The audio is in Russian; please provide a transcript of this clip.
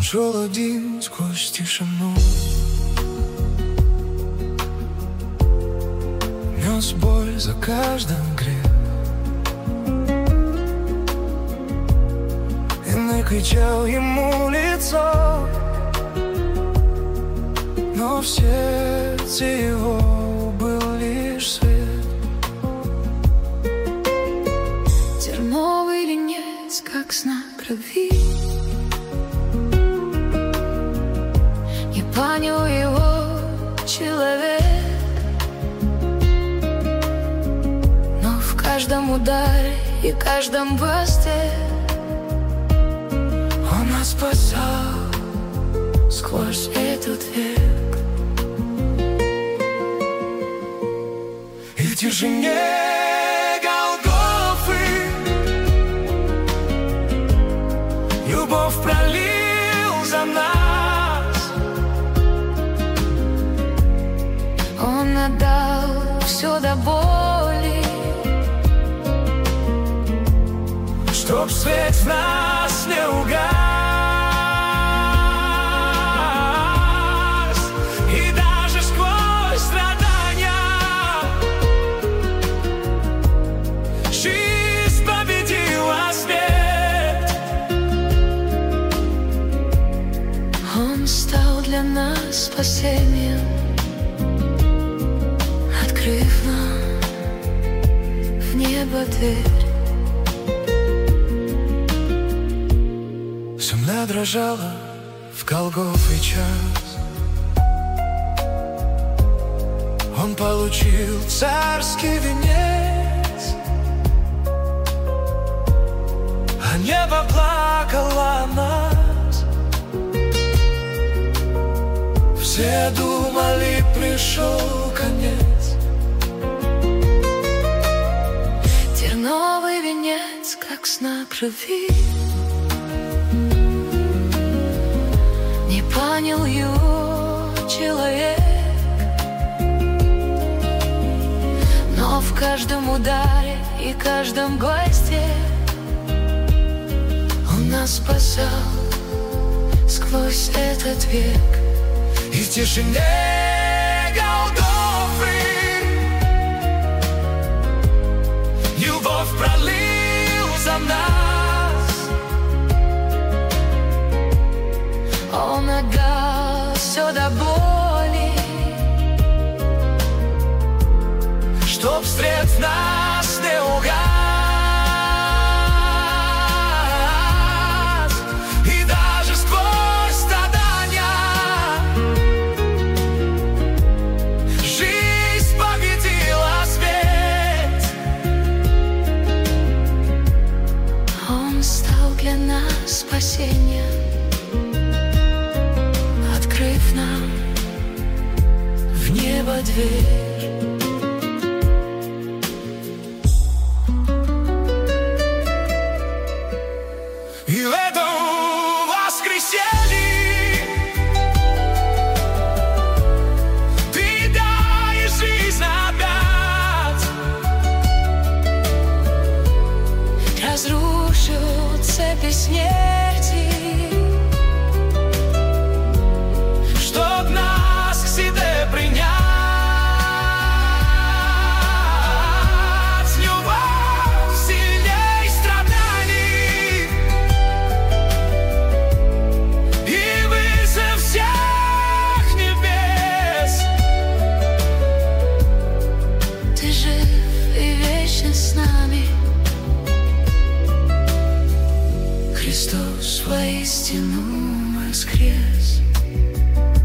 шел один сквозь тишину, нес боль за каждым грех. Иной кричал ему лицо, но в сердце его был лишь свет. Терновый венец, как знак любви, не понял его человек, но в каждом ударе и каждом гвозде Он нас спасал сквозь этот век. И в тишине Голгофы любовь пролил за нас. Он отдал все до боли, чтоб свет в нас не угас. И даже сквозь страдания жизнь победила смерть. Он стал для нас спасением, открыв нам в небо дверь. Земля дрожала в Голгофе час. Он получил царский венец, а небо плакало о нас. Все думали, пришел конец. Терновый венец, как знак любви, не понял его человек, но в каждом ударе и каждом гвозде Он нас спасал сквозь этот век. И в тишине Голгофы любовь пролил за нас. Он отдал все до боли, чтоб свет в нас не угас. И даже сквозь страдания жизнь победила смерть. Он стал для нас спасением, открыв нам в небо дверь. И в этом воскресенье Ты даешь жизнь опять. Разрушу цепи смерти, Чтоб нас к себе принять. Любовь сильней страданий и выше всех небес. Ты жив и вечен с нами, Христос воистину воскрес.